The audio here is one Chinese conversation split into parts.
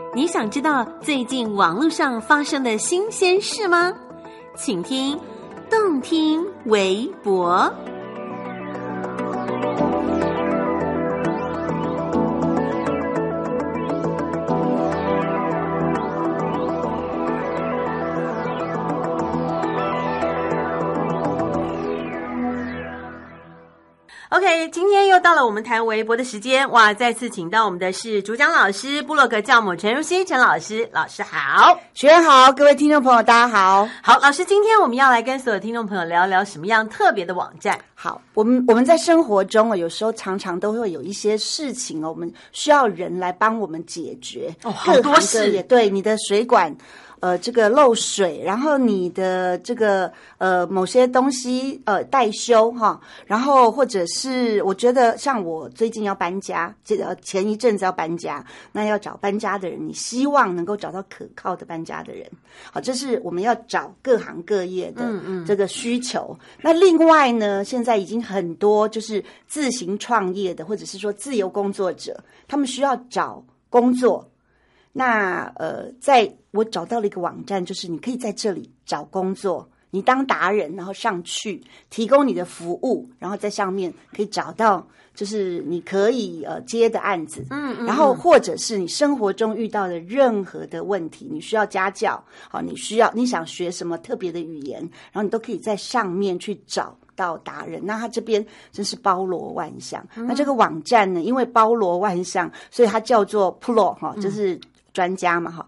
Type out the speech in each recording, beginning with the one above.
你想知道最近网络上发生的新鲜事吗？请听动听微博。OK， 今天又到了我们谈微博的时间，哇！再次请到我们的是主讲老师部落格教母陈如熙陈老师，老师好， 学员好，各位听众朋友大家好。 好，老师，今天我们要来跟所有听众朋友聊聊什么样特别的网站。 好，我们在生活中有时候常常都会有一些事情我们需要人来帮我们解决。 好多事， 也对，你的水管。这个漏水，然后你的这个某些东西待修哈，然后或者是我觉得像我最近要搬家，前一阵子要搬家，那要找搬家的人，你希望能够找到可靠的搬家的人，好，这是我们要找各行各业的这个需求。那另外呢，现在已经很多就是自行创业的，或者是说自由工作者，他们需要找工作。那在我找到了一个网站，就是你可以在这里找工作，你当达人，然后上去提供你的服务，然后在上面可以找到就是你可以接的案子，然后或者是你生活中遇到的任何的问题，你需要家教，好，你想学什么特别的语言，然后你都可以在上面去找到达人。那他这边真是包罗万象。那这个网站呢，因为包罗万象，所以它叫做 Pro 哈，就是专家嘛哈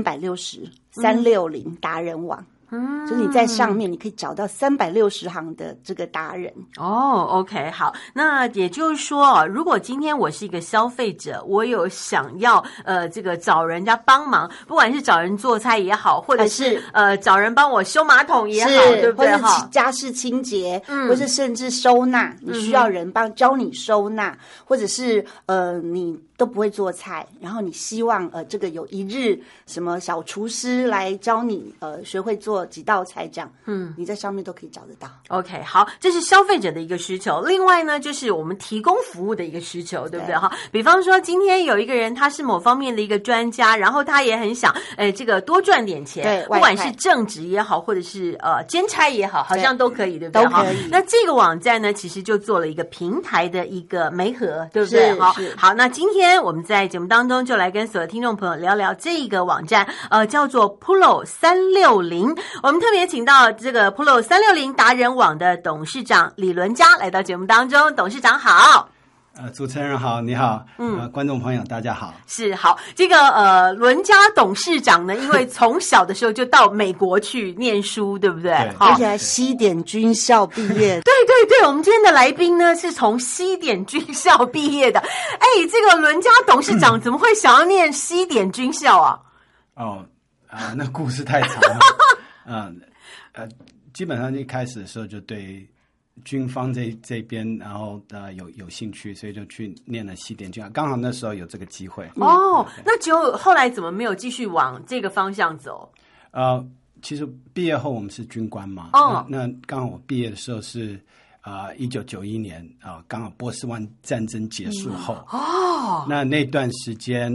，360达人网。就是你在上面你可以找到360行的这个达人。 OK， 好，那也就是说如果今天我是一个消费者，我有想要这个找人家帮忙，不管是找人做菜也好，或者是找人帮我修马桶也好，对不对？ 或者是家事清洁，或是甚至收纳，你需要人教你收纳，或者是你都不会做菜，然后你希望这个有一日什么小厨师来教你学会做几道菜这样，你在上面都可以找得到。 OK， 好，这是消费者的一个需求。另外呢，就是我们提供服务的一个需求，对不对哈？比方说今天有一个人他是某方面的一个专家，然后他也很想这个多赚点钱， 对， 不管是正职也好，或者是兼差也好，好像都可以，对不对？ 都可以。 那这个网站呢，其实就做了一个平台的一个媒合，对不对？好，那今天我们在节目当中就来跟所有听众朋友聊聊这个网站，叫做 Pro 360。我们特别请到这个 Pro 360达人网的董事长李伦嘉来到节目当中。董事长好。 主持人好，你好，观众朋友大家好。 是，好，这个伦嘉董事长呢，因为从小的时候就到美国去念书，对不对？ 而且还西点军校毕业。 对对对，我们今天的来宾呢是从西点军校毕业的。这个伦嘉董事长怎么会想要念西点军校啊？ 那故事太长了。基本上一开始的时候就对军方这边，然后有兴趣，所以就去念了西点军校，刚好那时候有这个机会。 那就后来怎么没有继续往这个方向走？ 其实毕业后我们是军官嘛，那刚好我毕业的时候是1991年刚好波斯湾战争结束后。那段时间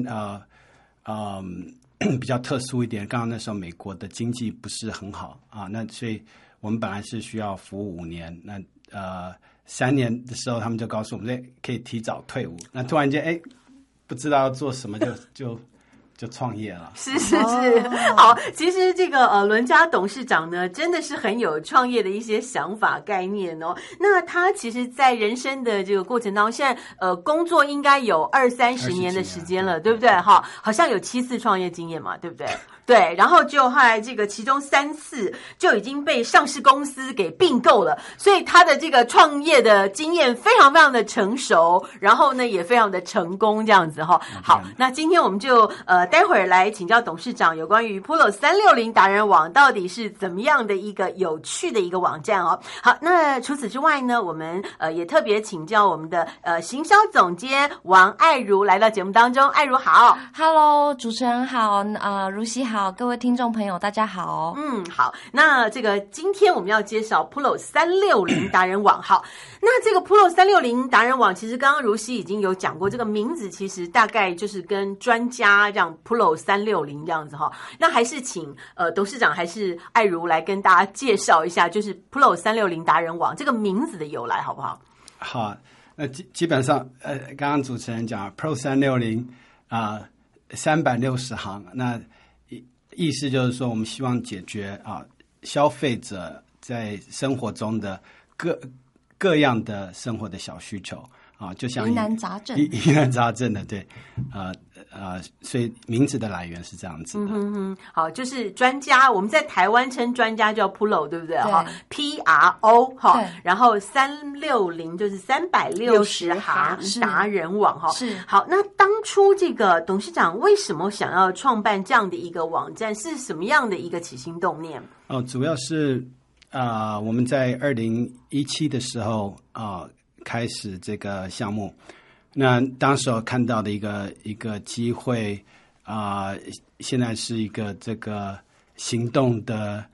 比较特殊一点，刚刚那时候美国的经济不是很好那所以我们本来是需要服务5年，那3年的时候他们就告诉我们可以提早退伍，那突然间不知道要做什么就创业了。 是好，其实这个伦嘉董事长呢，真的是很有创业的一些想法概念哦。那他其实在人生的这个过程当中，现在工作应该有20-30年的时间了，对不对？好像有7次创业经验嘛，对不对？对，然后就后来这个其中3次就已经被上市公司给并购了，所以他的这个创业的经验非常非常的成熟，然后呢也非常的成功这样子哈。好，那今天我们就待会儿来请教董事长有关于 Pro 360达人网到底是怎么样的一个有趣的一个网站哦。好，那除此之外呢，我们也特别请教我们的行销总监王爱如来到节目当中。爱如好。 Hello， 主持人好，如熙好，各位听众朋友大家好。 好，那这个今天我们要介绍 Pro 360达人网。好，那这个 Pro 360达人网其实刚刚如熙已经有讲过，这个名字其实大概就是跟专家这样像 Pro 360这样子哈。那还是请董事长还是爱如来跟大家介绍一下，就是 Pro 360达人网这个名字的由来，好不好？ 好，那基本上刚刚主持人讲 Pro 360360行，那意思就是说，我们希望解决消费者在生活中的各样的生活的小需求就像疑难杂症， 疑难杂症的，对，所以名字的来源是这样子的。 好，就是专家，我们在台湾称专家叫 Pro， 对不对？哈 ，PRO 哈，然后360就是360行达人网哈。 是好，那当初这个董事长为什么想要创办这样的一个网站？是什么样的一个起心动念？ 主要是我们在2017的时候开始这个项目，那当时我看到的一个机会现在是一个这个行动的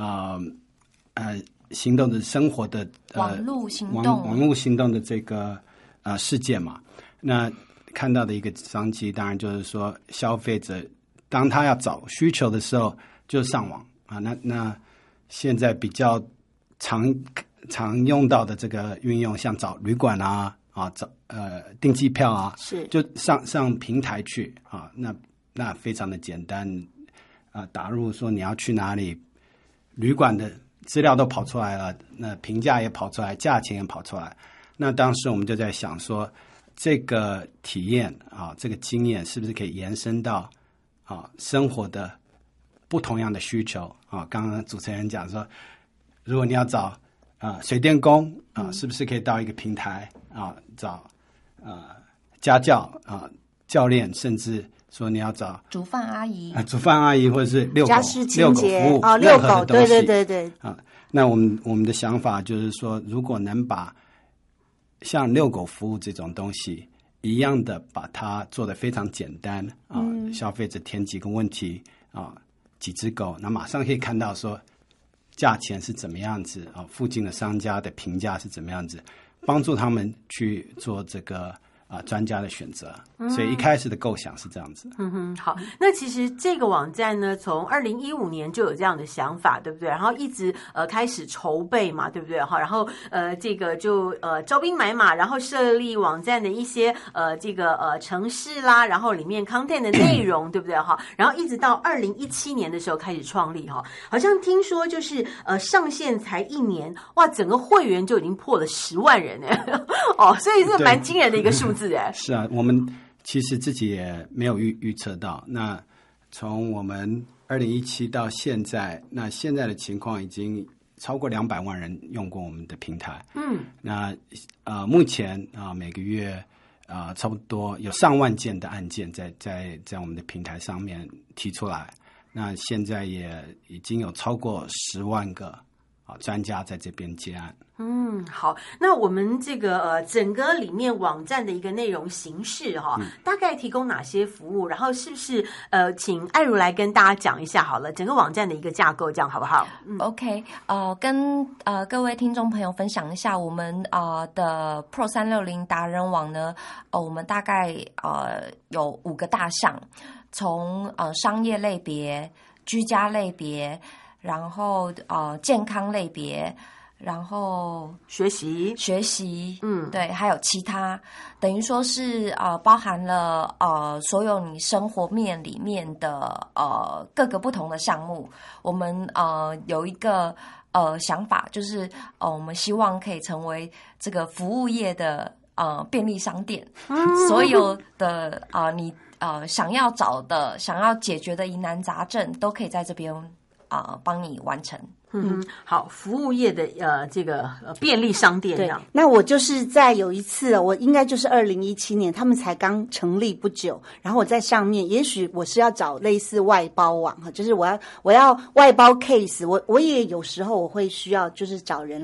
行动的生活的网络行动网络行动的这个事件嘛，那看到的一个商机，当然就是说消费者当他要找需求的时候，就上网那现在比较常用到的这个运用，像找旅馆找订机票是就上平台去那非常的简单打入说你要去哪里，旅馆的资料都跑出来了，那评价也跑出来，价钱也跑出来。那当时我们就在想说，这个体验这个经验是不是可以延伸到生活的不同样的需求刚刚主持人讲说，如果你要找水电工是不是可以到一个平台找家教教练，甚至说你要找煮饭阿姨或者是遛狗家事清洁服务遛狗， 对对那我们的想法就是说，如果能把像遛狗服务这种东西一样的把它做得非常简单消费者填几个问题几只狗，那马上可以看到说价钱是怎么样子附近的商家的评价是怎么样子，帮助他们去做这个专家的选择。所以一开始的构想是这样子。 好，那其实这个网站呢，从2015年就有这样的想法，对不对？然后一直开始筹备嘛，对不对？哈，然后这个就招兵买马，然后设立网站的一些这个程式啦，然后里面 content 的内容，对不对？哈，然后一直到2017年的时候开始创立哈，好像听说就是上线才1年，哇，整个会员就已经破了10万人哎，所以是蛮惊人的一个数字哎。 是啊，我们其实自己也没有预测到，那从我们2017到现在，那现在的情况已经超过200万人用过我们的平台。那目前每个月差不多有上万件的案件在我们的平台上面提出来，那现在也已经有超过10万个专家在这边接案。 好，那我们这个整个里面网站的一个内容形式大概提供哪些服务？然后是不是请爱如来跟大家讲一下好了，整个网站的一个架构，这样好不好 ？OK， 跟各位听众朋友分享一下我们的 Pro 360达人网呢，我们大概有5个大项，从商业类别、居家类别，然后健康类别。然后学习， 对，还有其他，等于说是包含了所有你生活面里面的各个不同的项目。我们有一个想法，就是我们希望可以成为这个服务业的便利商店，所有的你想要找的、想要解决的疑难杂症，都可以在这边帮你完成。 好，服务业的这个便利商店这样。 那我就是在有一次，我应该就是2017年，他们才刚成立不久，然后我在上面，也许我是要找类似外包网哈，就是我要外包 case， 我也有时候我会需要就是找人来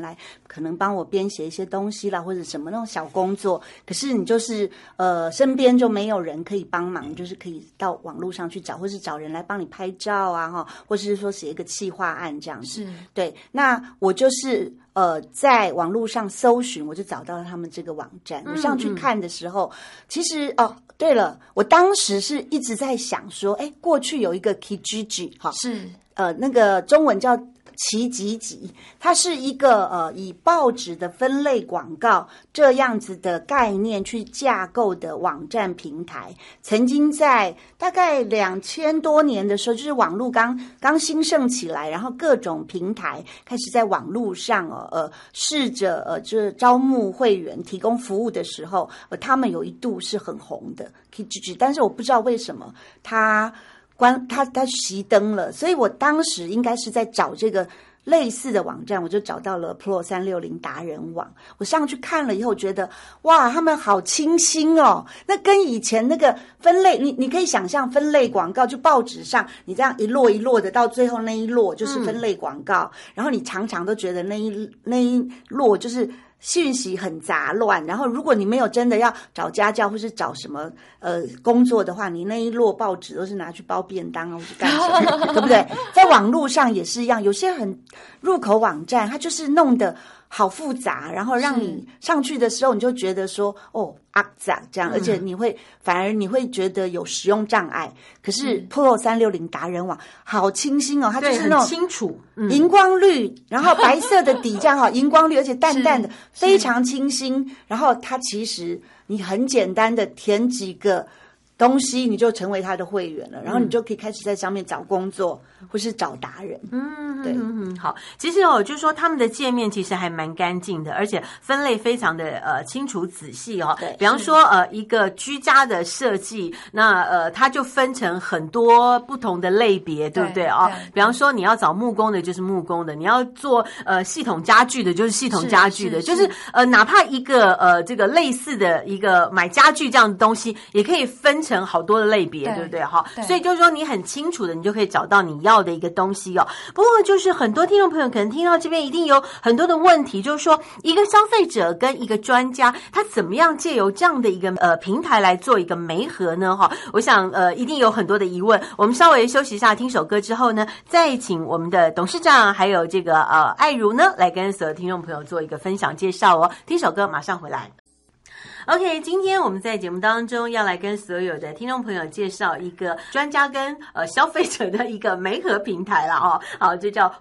可能帮我编写一些东西啦，或者什么那种小工作，可是你就是身边就没有人可以帮忙，就是可以到网络上去找，或是找人来帮你拍照啊哈，或是说写一个企划案这样子。 是， 对，那我就是在网络上搜寻，我就找到了他们这个网站。我上去看的时候，其实对了，我当时是一直在想说，过去有一个 Kijiji 哈， 是那个中文叫奇吉吉，它是一个以报纸的分类广告这样子的概念去架构的网站平台。曾经在大概2000多年的时候，就是网络刚兴盛起来，然后各种平台开始在网络上试着就是招募会员提供服务的时候，他们有一度是很红的 Kijiji， 但是我不知道为什么他熄灯了，所以我当时应该是在找这个类似的网站，我就找到了 Pro360 达人网。我上去看了以后，觉得哇，他们好清新哦。那跟以前那个分类，你可以想象分类广告，就报纸上你这样一摞一摞的，到最后那一摞就是分类广告，然后你常常都觉得那一摞就是讯息很杂乱，然后如果你没有真的要找家教或是找什么工作的话，你那一摞报纸都是拿去包便当或是干什么，对不对？在网络上也是一样，有些很入口网站，它就是弄得好复杂，然后让你上去的时候，你就觉得说这样，而且反而你会觉得有使用障碍。可是 Pro360 达人网好清新哦，它就是那种很清楚， 荧光绿，然后白色的底这样荧光绿，而且淡淡的，非常清新。然后它其实你很简单的填几个东西，你就成为他的会员了，然后你就可以开始在上面找工作或是找达人。对， 好，其实就是说他们的界面其实还蛮干净的，而且分类非常的清楚仔细哦。 对， 比方说一个居家的设计，那它就分成很多不同的类别，对不对啊？比方说你要找木工的，就是木工的；你要做系统家具的，就是系统家具的，就是哪怕一个这个类似的一个买家具这样的东西，也可以分成好多的类别，对不对？哈，所以就是说你很清楚的，你就可以找到你要的一个东西哦。不过就是很多听众朋友可能听到这边一定有很多的问题，就是说一个消费者跟一个专家，他怎么样借由这样的一个平台来做一个媒合呢？哈，我想一定有很多的疑问。我们稍微休息一下，听首歌之后呢，再请我们的董事长还有这个爱如呢，来跟所有听众朋友做一个分享介绍哦。听首歌，马上回来。OK， 今天我们在节目当中要来跟所有的听众朋友介绍一个专家跟消费者的一个媒合平台了哦。好，这叫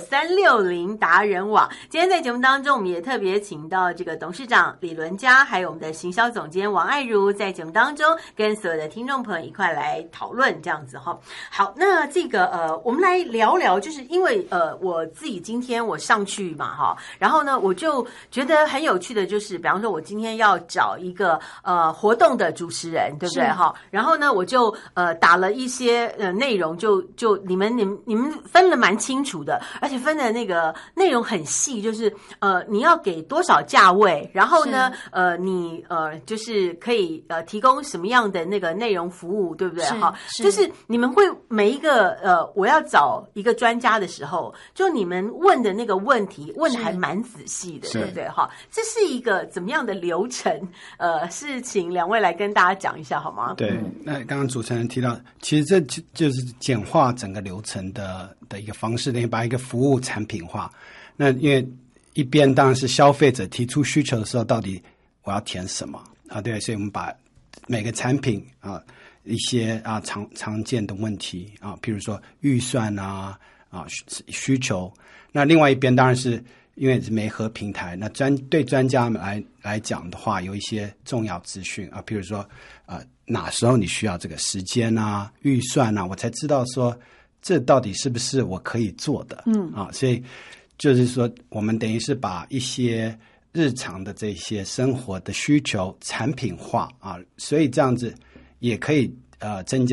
Pro360 达人网。今天在节目当中，我们也特别请到这个董事长李伦嘉，还有我们的行销总监王爱如，在节目当中跟所有的听众朋友一块来讨论这样子哈。好，那这个我们来聊聊，就是因为我自己今天我上去嘛哈，然后呢我就觉得很有趣的就是，比方说我今天要找一个活动的主持人，对不对哈？然后呢，我就打了一些内容，就你们分得蛮清楚的，而且分的那个内容很细，就是你要给多少价位，然后呢你就是可以提供什么样的那个内容服务，对不对哈？就是你们会每一个我要找一个专家的时候，就你们问的那个问题问的还蛮仔细的，对不对哈？这是一个怎么样的流程？是请两位来跟大家讲一下好吗？ 对，那刚刚主持人提到，其实这就是简化整个流程的一个方式，等于把一个服务产品化。那因为一边当然是消费者提出需求的时候，到底我要填什么啊？对，所以我们把每个产品一些常见的问题譬如说预算需求。那另外一边当然是因为是媒合平台，那对专家们来讲的话，有一些重要资讯譬如说哪时候你需要这个时间预算我才知道说这到底是不是我可以做的。所以就是说我们等于是把一些日常的这些生活的需求产品化所以这样子也可以增加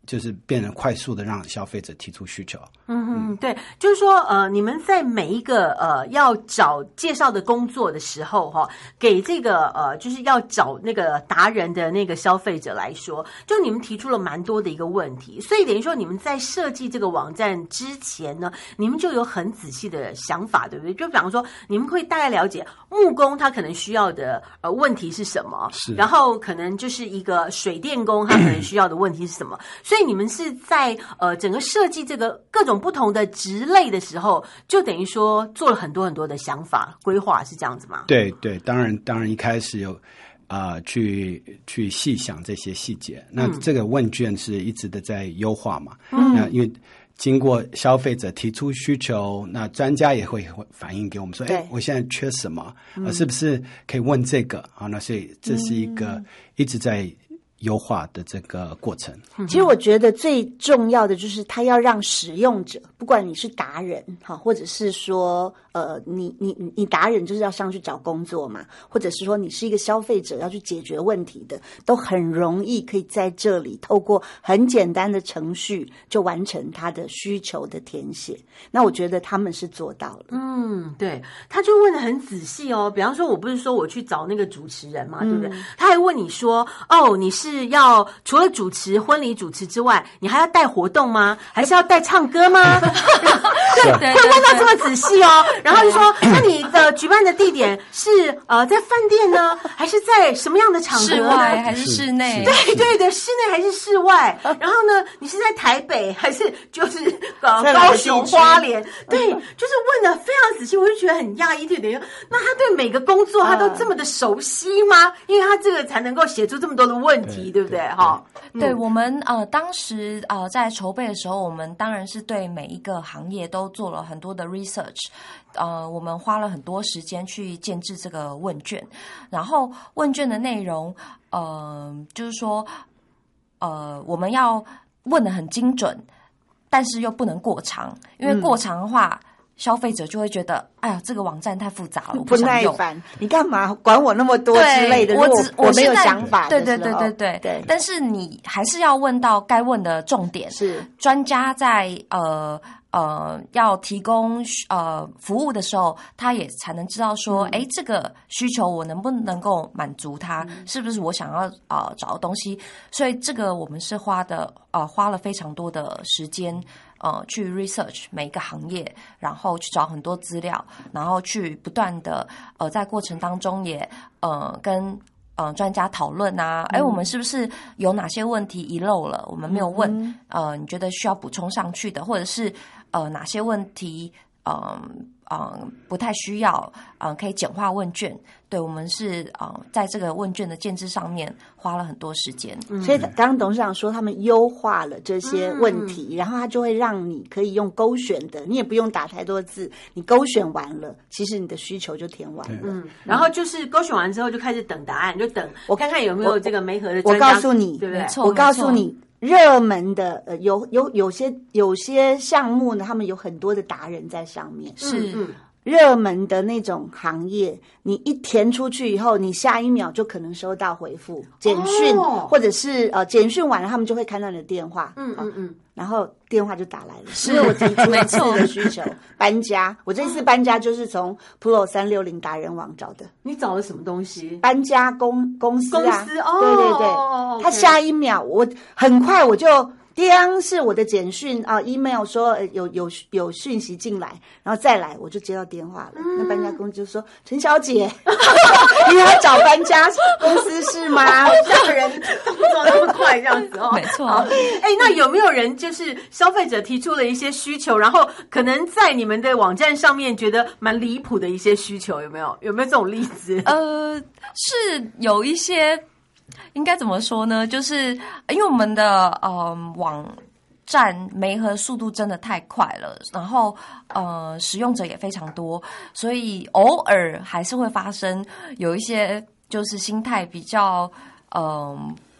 就是变成快速的让消费者提出需求。 对，就是说你们在每一个要找介绍的工作的时候给这个就是要找那个达人的那个消费者来说，就你们提出了蛮多的一个问题，所以等于说你们在设计这个网站之前呢，你们就有很仔细的想法，对不对？就比方说你们会大概了解木工他可能需要的问题是什么，然后可能就是一个水电工他可能需要的问题是什么，所以你们是在整个设计这个各种不同的职类的时候，就等于说做了很多很多的想法规划，是这样子吗？ 对对，当然一开始有去细想这些细节。那这个问卷是一直的在优化嘛。那因为经过消费者提出需求，那专家也会反映给我们说，我现在缺什么，是不是可以问这个啊？那所以这是一个一直在优化的这个过程。 其实我觉得最重要的就是他要让使用者，不管你是达人或者是说你达人就是要上去找工作嘛，或者是说你是一个消费者要去解决问题的，都很容易可以在这里透过很简单的程序就完成他的需求的填写。那我觉得他们是做到了。 对，他就问得很仔细哦。比方说我不是说我去找那个主持人嘛，对不对？他还问你说，你是要除了主持婚礼主持之外，你还要带活动吗？还是要带唱歌吗？对，会问到这么仔细哦。然后就说，那你的举办的地点是在饭店呢，还是在什么样的场合？ 室外还是室内？ 对，室内还是室外？然后呢，你是在台北还是就是高雄花莲？对，就是问的非常仔细，我就觉得很讶异，就等于那他对每个工作他都这么的熟悉吗？因为他这个才能够写出这么多的问题，对不对？ 对，我们当时在筹备的时候，我们当然是对每一个行业都做了很多的 research。我们花了很多时间去建制这个问卷，然后问卷的内容，就是说，我们要问得很精准，但是又不能过长，因为过长的话，消费者就会觉得，哎呀，这个网站太复杂了，我不耐烦，你干嘛管我那么多之类的？我没有想法的时候， 对。但是你还是要问到该问的重点， 是专家在要提供服务的时候，他也才能知道说，这个需求我能不能够满足他，是不是我想要找的东西？所以这个我们是花了非常多的时间。去 research 每一个行业，然后去找很多资料，然后去不断的在过程当中也跟专家讨论啊，我们是不是有哪些问题遗漏了，我们没有问，你觉得需要补充上去的，或者是哪些问题不太需要，可以简化问卷。对，我们是在这个问卷的建制上面花了很多时间。 所以刚刚董事长说他们优化了这些问题，然后他就会让你可以用勾选的，你也不用打太多字，你勾选完了，其实你的需求就填完了。 然后就是勾选完之后就开始等答案，就等我看看有没有这个媒合的专家。 我告诉你， 对不对？ 我告诉你。热门的有些项目呢，他们有很多的达人在上面。 是热门的那种行业，你一填出去以后，你下一秒就可能收到回复简讯，或者是简讯完了，他们就会看到你的电话。然后电话就打来了，因为我提出一次的需求搬家，我这一次搬家就是从 Pro360达人网找的。 你找了什么东西？ 搬家公司啊， 对， 他下一秒我很快我就是我的简讯email 说有讯息进来，然后再来我就接到电话了。那搬家公司就说：“陈小姐，你要找搬家公司是吗？” 吓人，动作那么快，这样子没错。 那有没有人就是消费者提出了一些需求，然后可能在你们的网站上面觉得蛮离谱的一些需求，有没有这种例子？ 是有一些。应该怎么说呢？就是因为我们的网站媒合速度真的太快了，然后使用者也非常多，所以偶尔还是会发生有一些就是心态比较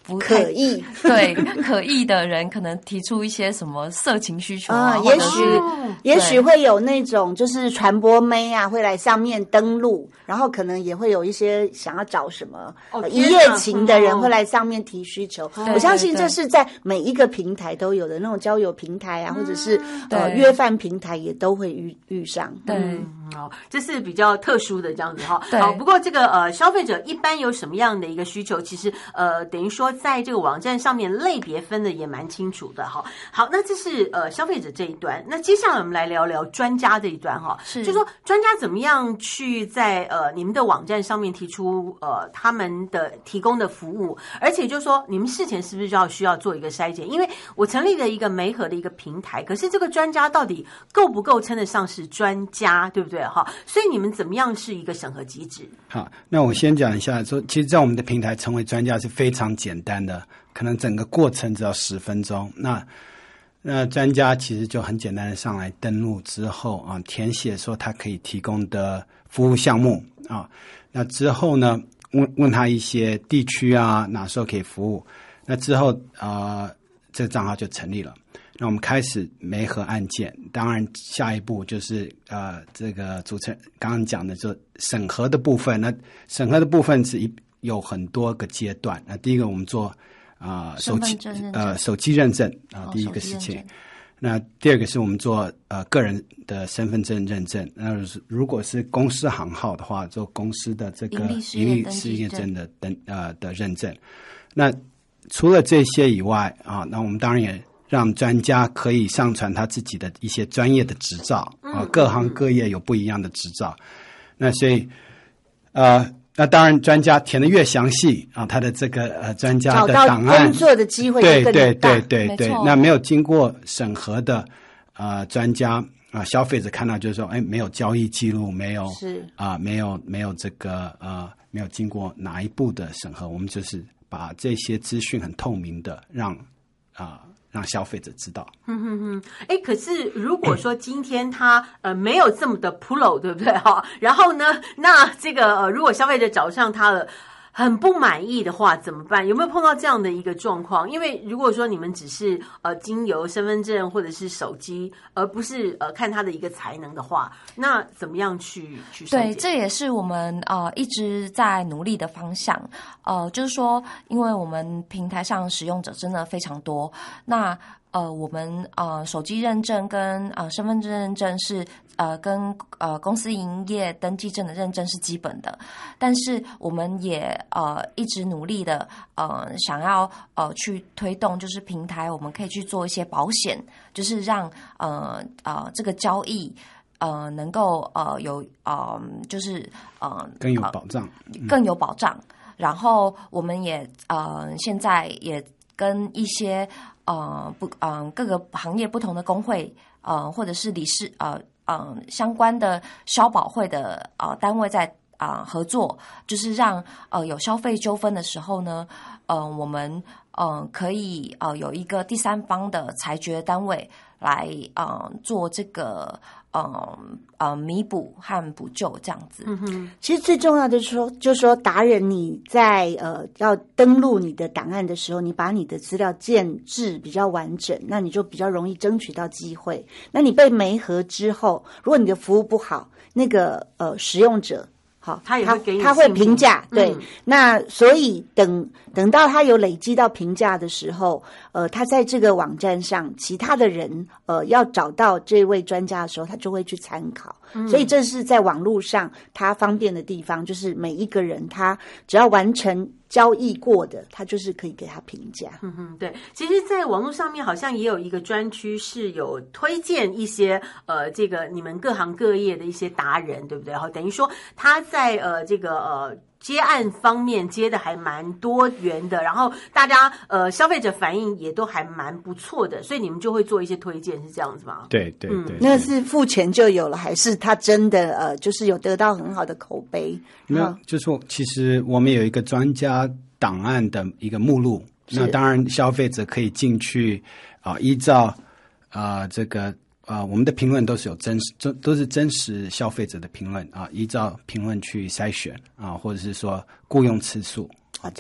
不太可疑， 对可疑的人可能提出一些什么色情需求啊， 也许会有那种就是传播妹啊，会来上面登录，然后可能也会有一些想要找什么一夜情的人会来上面提需求。我相信这是在每一个平台都有的，那种交友平台啊，或者是约饭平台也都会遇上。 对， 这是比较特殊的这样子哈。好，不过这个消费者一般有什么样的一个需求，其实等于说在这个网站上面类别分的也蛮清楚的哈。好，那这是消费者这一端，那接下来我们来聊聊专家这一端哈。就说专家怎么样去在你们的网站上面提出他们的提供的服务，而且就说你们事前是不是需要做一个筛检？因为我成立了一个媒合的一个平台，可是这个专家到底够不够称得上是专家，对不对哈？所以你们怎么样是一个审核机制？ 好，那我先讲一下说，其实在我们的平台成为专家是非常简单的，可能整个过程只要10分钟。那专家其实就很简单的上来登录之后啊，填写说他可以提供的服务项目啊，那之后呢问他一些地区啊哪时候可以服务，那之后这个账号就成立了。那我们开始媒合案件，当然下一步就是这个主持人刚刚讲的就审核的部分。那审核的部分是有很多个阶段。那第一个我们做手机认证啊，第一个事情。那第二个是我们做个人的身份证认证。那如果是公司行号的话，做公司的这个营利事业证的的认证。那除了这些以外啊，那我们当然也让专家可以上传他自己的一些专业的执照啊，各行各业有不一样的执照。那所以那当然专家填的越详细啊，他的这个专家的档案找到工作的机会就更大。 对，那没有经过审核的专家消费者看到就是说，没有交易记录，没有没有这个没有经过哪一步的审核，我们就是把这些资讯很透明的让消费者知道。 可是如果说今天他没有这么的 pro， 对不对哈？然后呢，那这个如果消费者找上他了，很不满意的话怎么办？有没有碰到这样的一个状况？因为如果说你们只是经由身份证或者是手机，而不是看他的一个才能的话，那怎么样去对，这也是我们一直在努力的方向。就是说，因为我们平台上使用者真的非常多，那我们手机认证跟身份证认证是跟公司营业登记证的认证是基本的，但是我们也一直努力的想要去推动，就是平台我们可以去做一些保险，就是让这个交易能够有就是更有保障， 更有保障。然后我们也现在也跟一些各个行业不同的工会或者是理事相关的消保会的单位在合作，就是让有消费纠纷的时候呢，我们可以有一个第三方的裁决单位来做这个弥补和补救这样子。 其实最重要的就是说达人你在要登录你的档案的时候，你把你的资料建制比较完整，那你就比较容易争取到机会。那你被媒合之后，如果你的服务不好，那个使用者好， 他也会给你他会评价，对。那所以等到他有累积到评价的时候，他在这个网站上，其他的人要找到这位专家的时候，他就会去参考。所以这是在网络上他方便的地方，就是每一个人他只要完成交易过的，他就是可以给他评价。 对，其实在网络上面好像也有一个专区是有推荐一些这个你们各行各业的一些达人，对不对？然后等于说他在这个接案方面接的还蛮多元的，然后大家消费者反应也都还蛮不错的，所以你们就会做一些推荐，是这样子吗？ 对， 那是付钱就有了，还是他真的就是有得到很好的口碑？ 没有，就是说其实我们有一个专家档案的一个目录，那当然消费者可以进去依照这个我们的评论都是有都是真实消费者的评论依照评论去筛选或者是说雇佣次数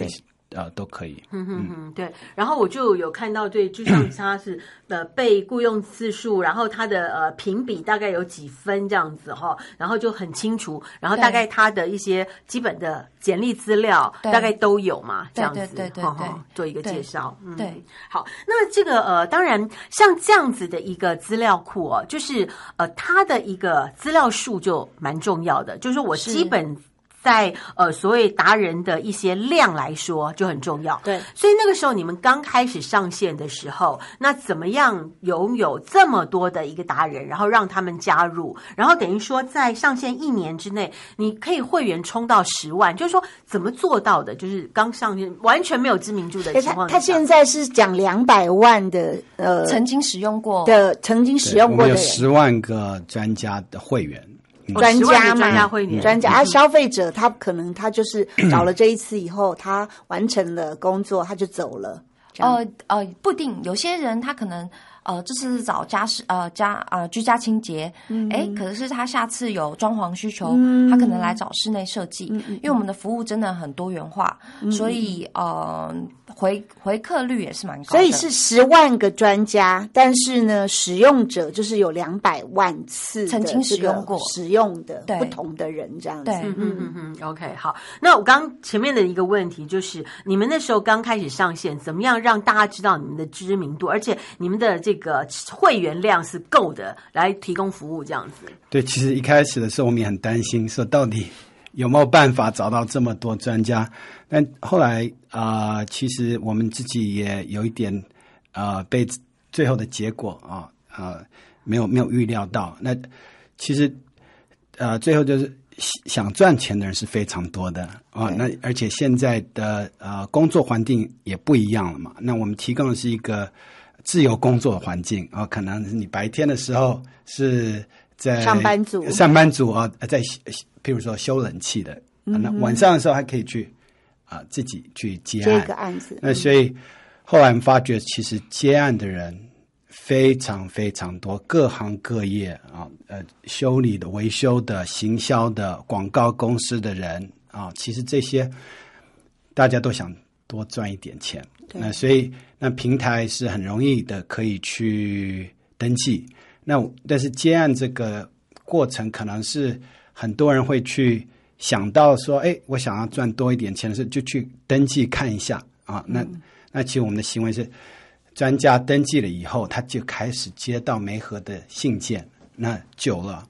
都可以。 对。然后我就有看到，对，就像他是被雇佣次数，然后他的评比大概有几分这样子哈，然后就很清楚，然后大概他的一些基本的简历资料大概都有嘛，这样子， 对， 做一个介绍。 对， 好，那这个当然像这样子的一个资料库哦，就是它的一个资料数就蛮重要的，就是说我基本在所谓达人的一些量来说就很重要。 对， 所以那个时候你们刚开始上线的时候，那怎么样拥有这么多的一个达人，然后让他们加入，然后等于说在上线1年之内，你可以会员冲到10万，就是说怎么做到的？就是刚上线完全没有知名度的情况下， 他现在是讲200万的曾经使用过的人， 我们有10万个专家的会员。 专家嘛，专家消费者他可能他就是找了这一次以后，他完成了工作，他就走了。 不一定，有些人他可能这次是找居家清洁，可是他下次有装潢需求，他可能来找室内设计，因为我们的服务真的很多元化，所以回客率也是蛮高的。 所以是10万个专家，但是呢，使用者就是有200万次曾经使用过使用的不同的人这样子。 对 ，OK， 好。那我刚前面的一个问题就是，你们那时候刚开始上线，怎么样让大家知道你们的知名度，而且你们的这个会员量是够的，来提供服务这样子？ 对，其实一开始的时候我们也很担心，说到底有没有办法找到这么多专家？但后来其实我们自己也有一点被最后的结果没有预料到。那其实最后就是想赚钱的人是非常多的那而且现在的工作环境也不一样了嘛。那我们提供的是一个自由工作的环境可能你白天的时候是在上班族在譬如说修冷气的，那晚上的时候还可以去自己去接个案子。 那所以后来我们发觉，其实接案的人非常非常多，各行各业修理的、维修的、行销的、广告公司的人其实这些大家都想多赚一点钱。那所以那平台是很容易的可以去登记。但是接案这个过程可能是很多人会去想到说，我想要赚多一点钱的时候就去登记看一下那其实我们的行为是，专家登记了以后，他就开始接到媒合的信件，那久了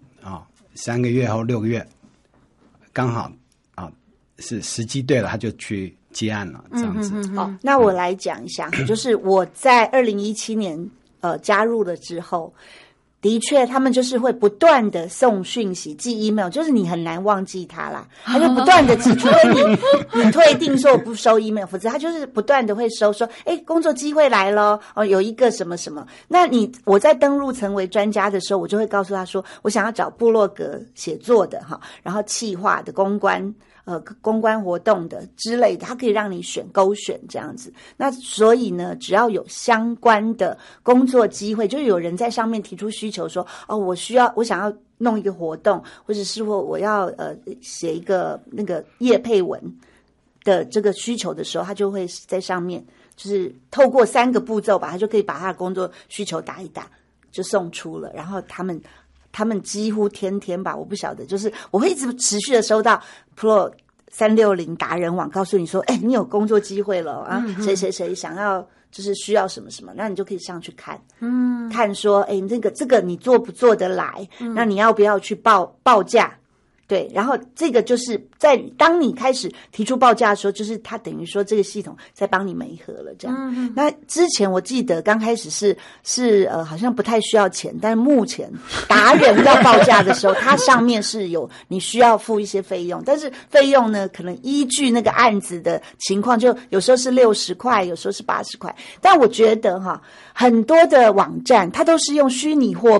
3个月后6个月，刚好是时机对了，他就去接案了，这样子。 那我来讲一下，就是我在2017年加入了之后。的确，他们就是会不断的送讯息、寄 email， 就是你很难忘记他啦。他就不断的寄，除非你退订说我不收 email， 否则他就是不断的会收说，工作机会来咯有一个什么什么。那我在登录成为专家的时候，我就会告诉他说，我想要找部落格写作的然后企划的公关活动的之类的，它可以让你勾选这样子。那所以呢，只要有相关的工作机会，就有人在上面提出需求说，我想要弄一个活动，或者是我要写一个那个业配文的这个需求的时候，他就会在上面就是透过3个步骤吧，他就可以把他的工作需求打一打，就送出了。然后他们几乎天天吧，我不晓得，就是我会一直持续的收到 Pro 360达人网告诉你说，你有工作机会了谁谁谁想要就是需要什么什么，那你就可以上去看，看说，这个你做不做得来，那你要不要去报价？对，然后这个就是当你开始提出报价的时候，就是它等于说这个系统在帮你媒合了这样。那之前我记得刚开始是好像不太需要钱，但是目前达人要报价的时候，它上面是有你需要付一些费用，但是费用呢可能依据那个案子的情况，就有时候是60块，有时候是80块。但我觉得很多的网站它都是用虚拟货币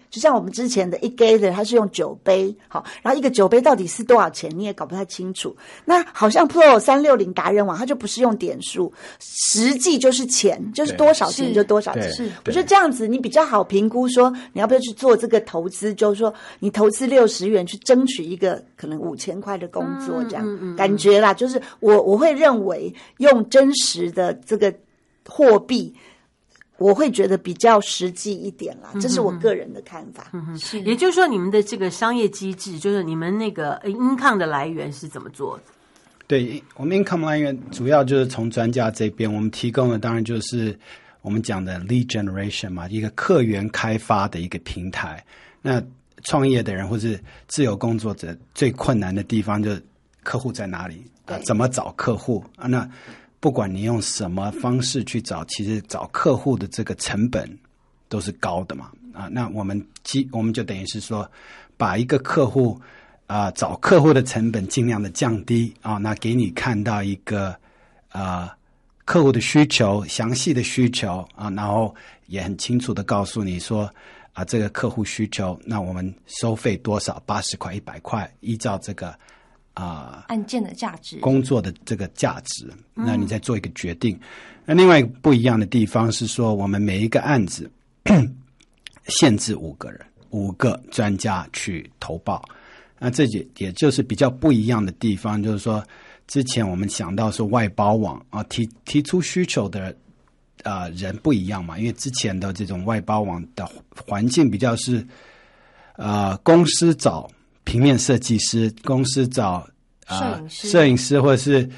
就像我们之前的一 gather 它是用酒杯，好，然后一个酒杯到底是多少钱你也搞不太清楚。那好像 Pro 360达人网它就不是用点数，实际就是钱，就是多少钱就多少钱。 是， 我觉得这样子你比较好评估说你要不要去做这个投资，就是说你投资60元去争取一个可能5000块的工作，这样感觉啦，就是我会认为用真实的这个货币，我会觉得比较实际一点啦，这是我个人的看法。 是，也就是说，你们的这个商业机制，就是你们那个 income 的来源是怎么做的？ 对，我们 income 来源主要就是从专家这边，我们提供的当然就是我们讲的 lead generation 嘛，一个客源开发的一个平台。那创业的人或是自由工作者最困难的地方就是客户在哪里怎么找客户啊？那不管你用什么方式去找，其实找客户的这个成本都是高的嘛啊。那我们就等于是说，把一个客户找客户的成本尽量的降低啊，那给你看到一个客户的需求，详细的需求啊，然后也很清楚的告诉你说这个客户需求，那我们收费多少，80块、100块，依照这个。 案件的价值， 工作的这个价值，那你再做一个决定。那另外一个不一样的地方是说，我们每一个案子限制5个人，5个专家去投报。那这也就是比较不一样的地方，就是说，之前我们想到说外包网提出需求的人不一样嘛，因为之前的这种外包网的环境比较是公司找平面设计师，公司找摄影师，或者是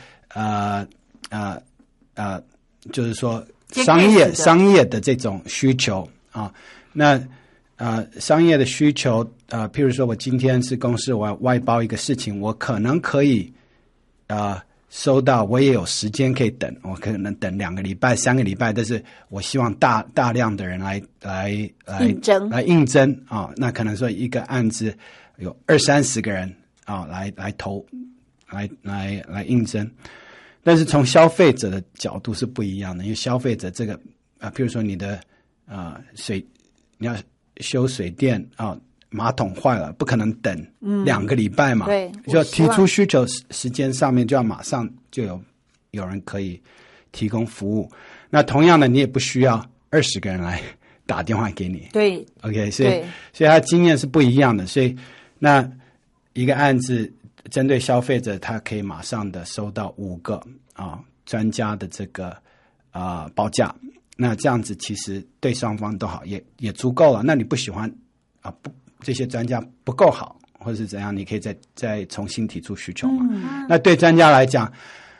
就是说商业的这种需求啊。那商业的需求譬如说我今天是公司，我要外包一个事情，我可能可以收到，我也有时间可以等，我可能等2个礼拜、3个礼拜，但是我希望大量的人来应征啊。那可能说一个案子有20-30个人来投来应征，但是从消费者的角度是不一样的，因为消费者这个譬如说你的你要修水电马桶坏了，不可能等2个礼拜嘛， 对， 就提出需求时间上面就要马上就有人可以提供服务。那同样的，你也不需要20个人来打电话给你， 对 ，OK， 所以他经验是不一样的，所以那一个案子针对消费者，他可以马上的收到5个专家的这个报价，那这样子其实对双方都好，也足够了。那你不喜欢这些专家不够好，或者是怎样，你可以再重新提出需求嘛。那对专家来讲，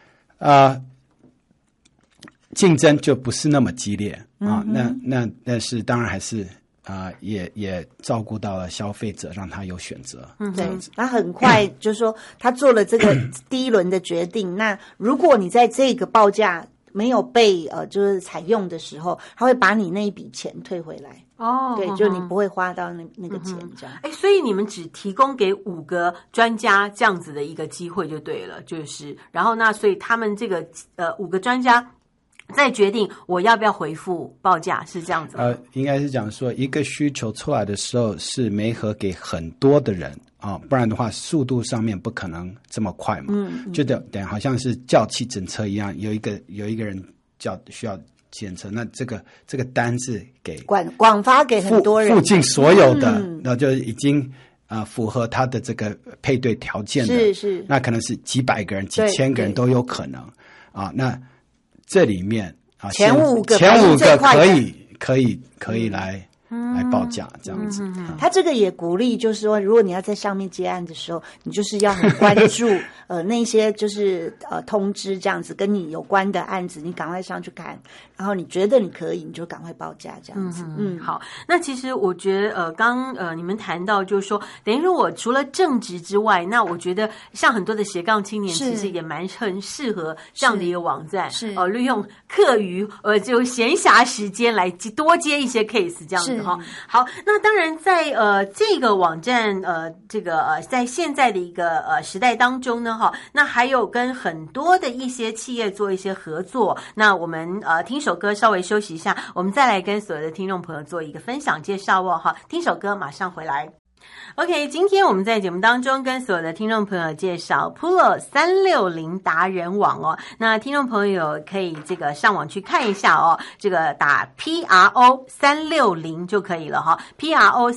竞争就不是那么激烈但是当然还是也照顾到了消费者，让他有选择。 对，他很快就是说他做了这个第一轮的决定。那如果你在这个报价没有被就是采用的时候，他会把你那一笔钱退回来。对，就你不会花到那个钱这样。 所以你们只提供给5个专家这样子的一个机会就对了，就是然后那所以他们这个5个专家再决定我要不要回复报价，是这样子吗？ 应该是讲说一个需求出来的时候是媒合给很多的人不然的话速度上面不可能这么快嘛。就等好像是叫计程车一样，有一个人需要检测，那这个单是给广发给很多人， 附近所有的，那就已经符合他的这个配对条件的， 是那可能是几百个人、几千个人都有可能那这里面前5个可以来报价这样子。 他这个也鼓励，就是说，如果你要在上面接案的时候，你就是要很关注那些就是通知这样子跟你有关的案子，你赶快上去看，然后你觉得你可以，你就赶快报价这样子。 好，那其实我觉得刚你们谈到就是说，等于说我除了正职之外，那我觉得像很多的斜杠青年其实也很适合这样的一个网站，利用课余就闲暇时间来多接一些 case 这样子。 的哈。好，那当然在这个网站在现在的一个时代当中呢哈，那还有跟很多的一些企业做一些合作。那我们听首歌稍微休息一下，我们再来跟所有的听众朋友做一个分享介绍哦哈。听首歌马上回来。OK， 今天我们在节目当中跟所有的听众朋友介绍 Pullo 360达人网哦。那听众朋友可以这个上网去看一下哦，这个打 PRO 360就可以了哈 ，PRO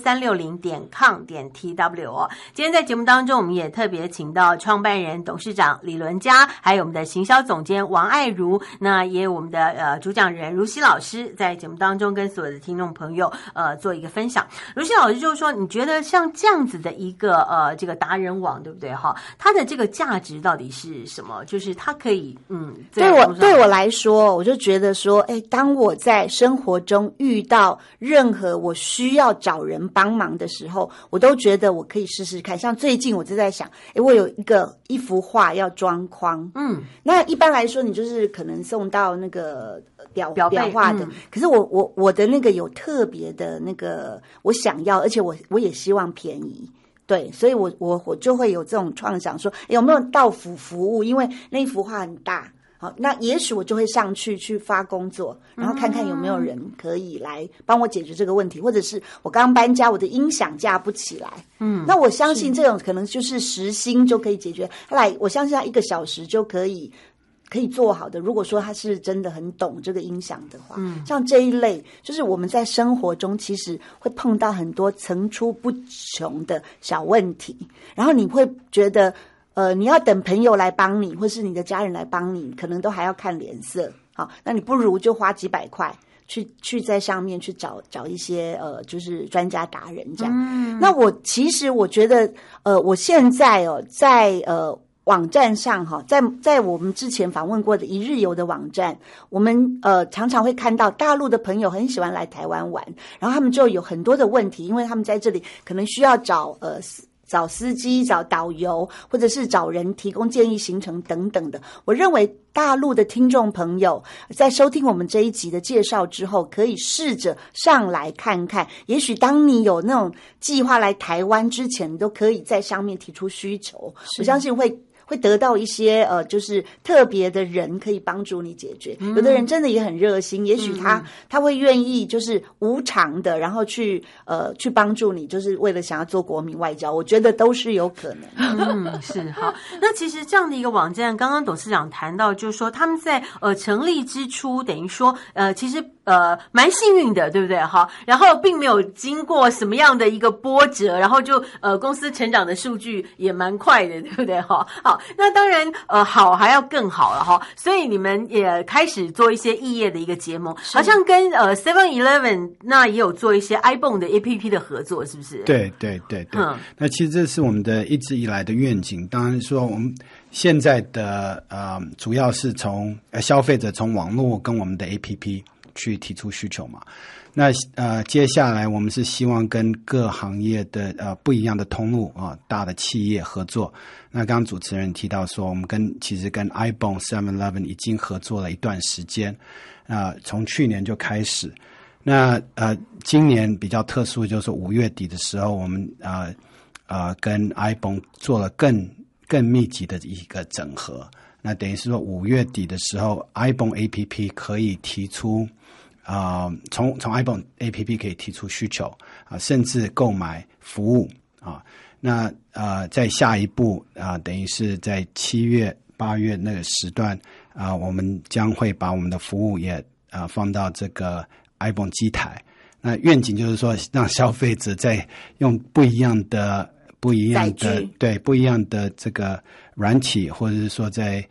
360.com.tw 哦。今天在节目当中，我们也特别请到创办人、董事长李伦嘉，还有我们的行销总监王爱如，那也有我们的主讲人如熙老师，在节目当中跟所有的听众朋友做一个分享。如熙老师就是说，你觉得像这样子的一个这个达人网，对不对哈？它的这个价值到底是什么？就是它可以对我来说，我就觉得说，当我在生活中遇到任何我需要找人帮忙的时候，我都觉得我可以试试看。像最近我就在想，我有一幅画要装框，那一般来说你就是可能送到那个裱画的，可是我的那个有特别的那个我想要，而且我也希望便宜。对，所以我就会有这种创想说，有没有到府服务？因为那一幅画很大，好，那也许我就会上去发工作，然后看看有没有人可以来帮我解决这个问题，或者是我刚搬家，我的音响架不起来，那我相信这种可能就是时薪就可以解决。我相信他1个小时就可以做好的。如果说他是真的很懂这个音响的话，像这一类，就是我们在生活中其实会碰到很多层出不穷的小问题，然后你会觉得，你要等朋友来帮你，或是你的家人来帮你，可能都还要看脸色。好，那你不如就花几百块去在上面去找一些就是专家达人这样。那其实我觉得，我现在在网站上哈，在我们之前访问过的一日游的网站，我们常常会看到大陆的朋友很喜欢来台湾玩，然后他们就有很多的问题，因为他们在这里可能需要找司机、找导游，或者是找人提供建议行程等等的。我认为大陆的听众朋友在收听我们这一集的介绍之后，可以试着上来看看，也许当你有那种计划来台湾之前，你都可以在上面提出需求，我相信会得到一些就是特别的人可以帮助你解决。有的人真的也很热心，也许他会愿意就是无偿的，然后去帮助你，就是为了想要做国民外交，我觉得都是有可能。 是好。那其实这样的一个网站，刚刚董事长谈到，就是说他们在成立之初，等于说其实蛮幸运的，对不对哈？然后并没有经过什么样的一个波折，然后就公司成长的数据也蛮快的，对不对哈？好，那当然好还要更好了哈。所以你们也开始做一些异业的一个结盟，好像跟7-Eleven 那也有做一些 iPhone 的 APP 的合作，是不是？ 对。那其实这是我们的一直以来的愿景。当然说我们现在的主要是从消费者从网络跟我们的 APP 去提出需求嘛。那接下来我们是希望跟各行业的不一样的通路大的企业合作。那刚刚主持人提到说，我们其实跟 iPhone 7-Eleven 已经合作了一段时间，从去年就开始。那今年比较特殊，就是5月底的时候，我们跟 iPhone 做了更密集的一个整合。那等于是说5月底的时候 ，iPhone APP 可以提出从 iPhone APP 可以提出需求甚至购买服务那在下一步等于是在7月、8月那个时段我们将会把我们的服务也放到这个 iPhone 机台。那愿景就是说，让消费者在用不一样的不一样的这个软体，或者是说在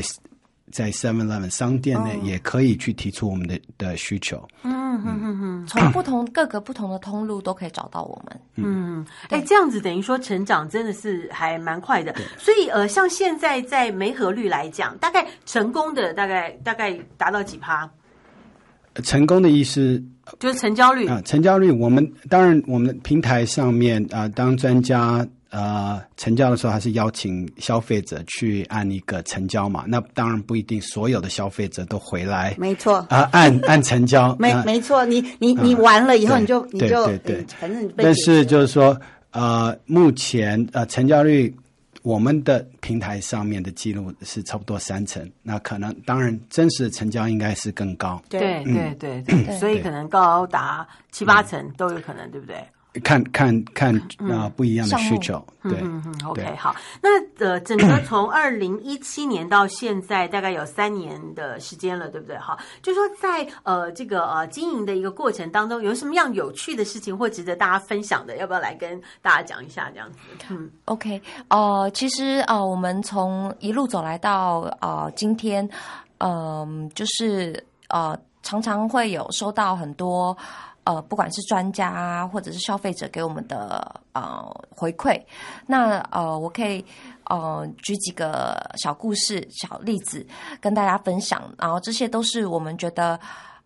7-Eleven 商店内也可以去提出我们的需求。 从各个不同的通路都可以找到我们。 这样子等于说成长真的是还蛮快的。所以像现在在媒合率来讲，大概成功的大概达到几%？ 成功的意思就是成交率成交率，我们当然我们平台上面当专家成交的时候还是邀请消费者去按一个成交嘛，那当然不一定所有的消费者都回来， 没错按成交， 没错，你完了以后你就对， 反正你被但是就是说目前成交率我们的平台上面的记录是差不多30%，那可能当然真实的成交应该是更高， 对，所以可能高达7-8成都有可能，对不对？ 看不一样的需求，对 ，OK， 好，那整个从2017年到现在大概有3年的时间了，对不对？哈，就说在这个经营的一个过程当中，有什么样有趣的事情或值得大家分享的，要不要来跟大家讲一下？这样子 ，OK， 其实我们从一路走来到今天，就是常常会有收到很多。不管是专家啊，或者是消费者给我们的回馈，那我可以举几个小故事、小例子跟大家分享，然后这些都是我们觉得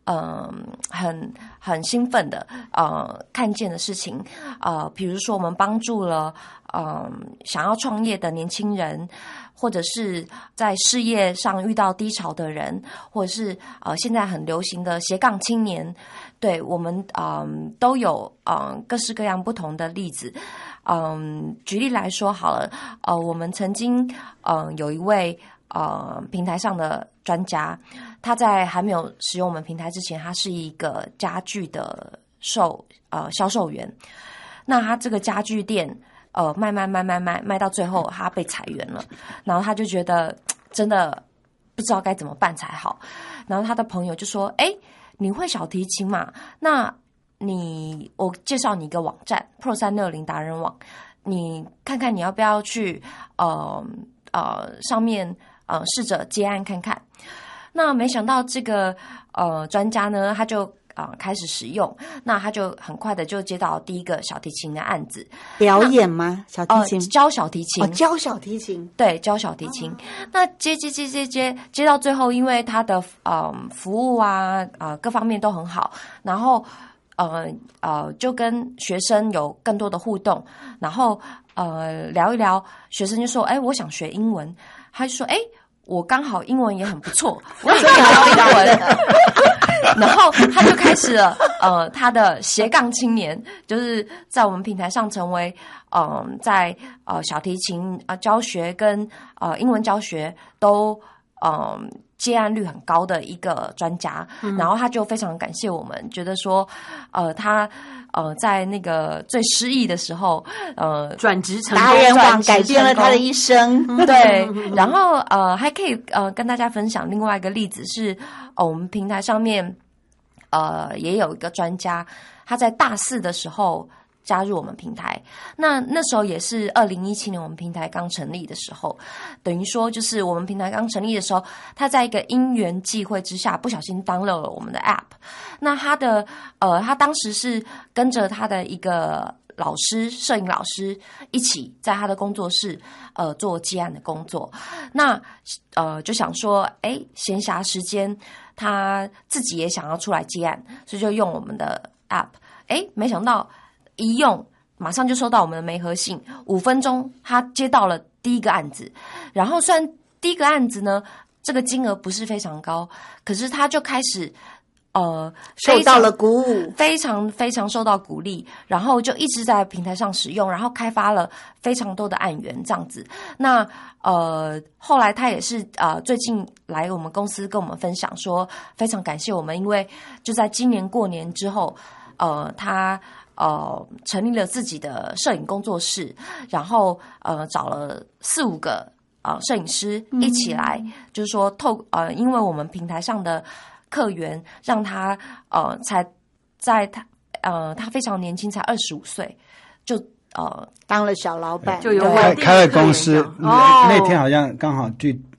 很兴奋的看见的事情，比如说我们帮助了想要创业的年轻人，或者是在事业上遇到低潮的人，或者是现在很流行的斜杠青年，对我们都有各式各样不同的例子。举例来说好了，我们曾经有一位平台上的专家，他在还没有使用我们平台之前，他是一个家具的销售员。那他这个家具店卖到最后他被裁员了，然后他就觉得真的不知道该怎么办才好。然后他的朋友就说：“你会小提琴嘛？那我介绍你一个网站 Pro360达人网，你看看你要不要去上面试着接案看看。”那没想到这个专家呢，他就开始使用，那他就很快的就接到第一个小提琴的案子。 表演吗？小提琴？ 教小提琴。 教小提琴。 对，教小提琴。那接到最后，因为他的服务啊各方面都很好，然后就跟学生有更多的互动，然后聊一聊，学生就说：“我想学英文。”他就说：“我刚好英文也很不错，我也可以教英文。”然后他就开始了他的斜杠青年，就是在我们平台上成为在小提琴教学跟英文教学都接案率很高的一个专家。然后他就非常感谢我们，觉得说他在那个最失意的时候转职成功，达人网改变了他的一生。 对，然后还可以跟大家分享另外一个例子是我们平台上面也有一个专家，他在大4的时候加入我们平台。那时候也是2017年我们平台刚成立的时候，等于说就是我们平台刚成立的时候，他在一个因缘际会之下不小心 download 了我们的 app。那他当时是跟着他的一个摄影老师一起在他的工作室做接案的工作。那就想说闲暇时间他自己也想要出来接案，所以就用我们的 app。没想到一用马上就收到我们的媒合信，5分钟他接到了第一个案子。然后虽然第一个案子呢这个金额不是非常高，可是他就开始受到了鼓舞， 非常非常受到鼓励，然后就一直在平台上使用，然后开发了非常多的案源这样子。那后来他也是最近来我们公司跟我们分享说，非常感谢我们，因为就在今年过年之后，他成立了自己的摄影工作室，然后找了4-5个摄影师一起来，就是说因为我们平台上的客源让他才在他非常年轻，才25岁就当了小老板， 就有开了公司。那天好像刚好距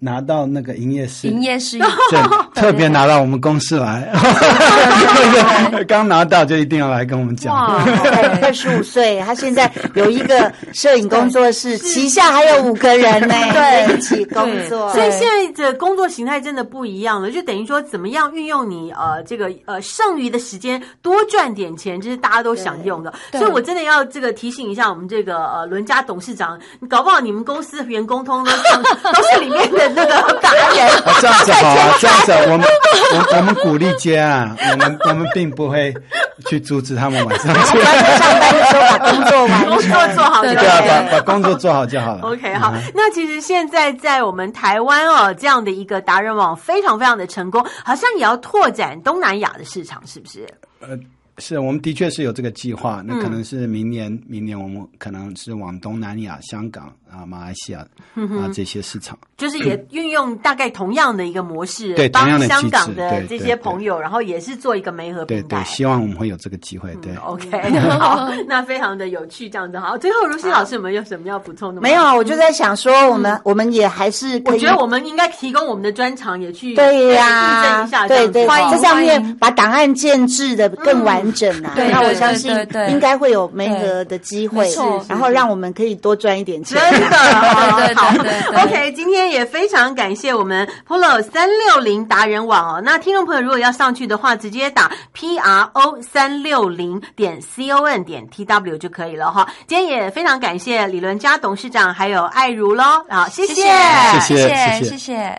拿到那个营业试对， 特别拿到我们公司来，刚拿到就一定要来跟我们讲。 25岁，他现在有一个摄影工作室，旗下还有5个人呢，对，一起工作。 所以现在的工作形态真的不一样了，就等于说怎么样运用你这个剩余的时间多赚点钱，这是大家都想用的。所以我真的要这个提醒一下我们这个伦家董事长，搞不好你们公司的员工通都是里面的那个达人。 这样子好啊，这样子我们鼓励接啊，我们并不会去阻止他们晚上去。 上班的时候把工作完成， 工作做好就好。 对啊，把工作做好就好了。 OK， 好。那其实现在在我们台湾这样的一个达人网非常非常的成功，好像也要拓展东南亚的市场，是不是？ 是我们的确是有这个计划，那可能是明年我们可能是往东南亚、香港啊、马来西亚这些市场， 就是也运用大概同样的一个模式， 对， 帮同样的香港的对这些朋友，然后也是做一个媒合平台。 对，希望我们会有这个机会。对 ，OK， 好，那非常的有趣，这样子好。最后，如新老师，我们有什么要补充的吗？ 没有，我就在想说，我们也还是可以， 我觉得我们应该提供我们的专长，也去对呀， 印证一下， 对， 在上面把档案建制的更完整啊。那我相信应该会有媒合的机会，然后让我们可以多赚一点钱。 真的， 好 ，OK， 今天也非常感谢我们 Polo 360达人网那听众朋友如果要上去的话，直接打 PRO360.com.tw 就可以了哈。今天也非常感谢李伦家董事长还有爱如咯，好，谢谢。 谢谢。